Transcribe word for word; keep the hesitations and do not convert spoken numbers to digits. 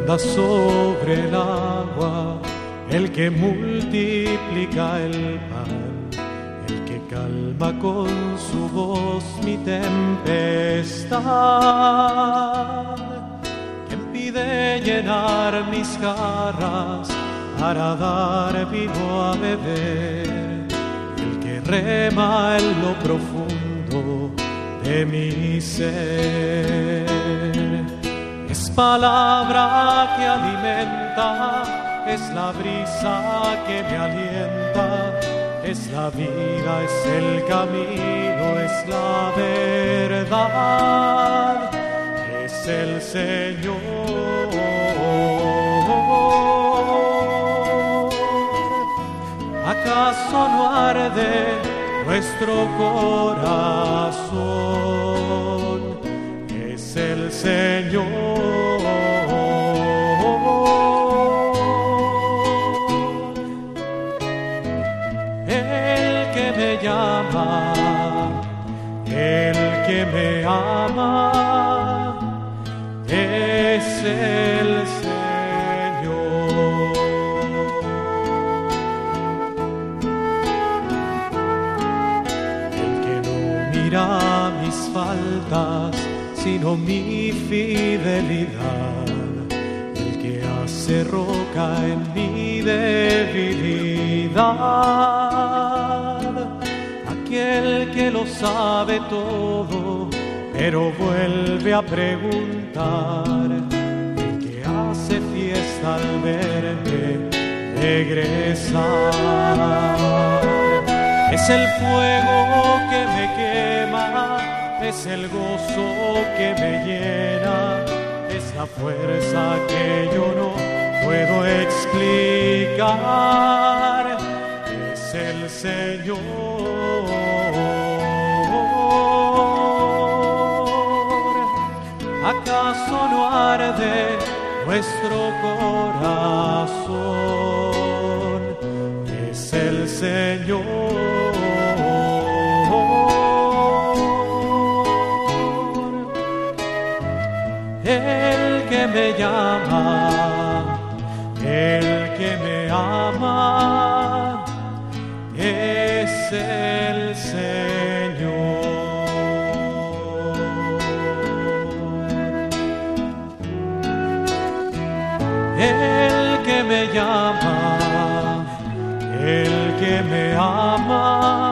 anda sobre el agua, el que multiplica el pan, el que calma con su voz mi tempestad, que impide llenar mis jarras para dar vino a beber, el que rema en lo profundo de mi ser. Es palabra que alimenta, es la brisa que me alienta, es la vida, es el camino, es la verdad, es el Señor. ¿Acaso no arde nuestro corazón? Es el Señor. El que me llama, el que me ama, es el Señor. El que no mira mis faltas, sino mi fidelidad, el que hace roca en mi debilidad, aquel que lo sabe todo, pero vuelve a preguntar, el que hace fiesta al verme regresar. Es el fuego que me quema, es el gozo que me llena, es la fuerza que yo no puedo explicar, es el Señor. ¿Acaso no arde nuestro corazón? Es el Señor. El que me llama, el que me ama, es el Señor. El que me llama, el que me ama.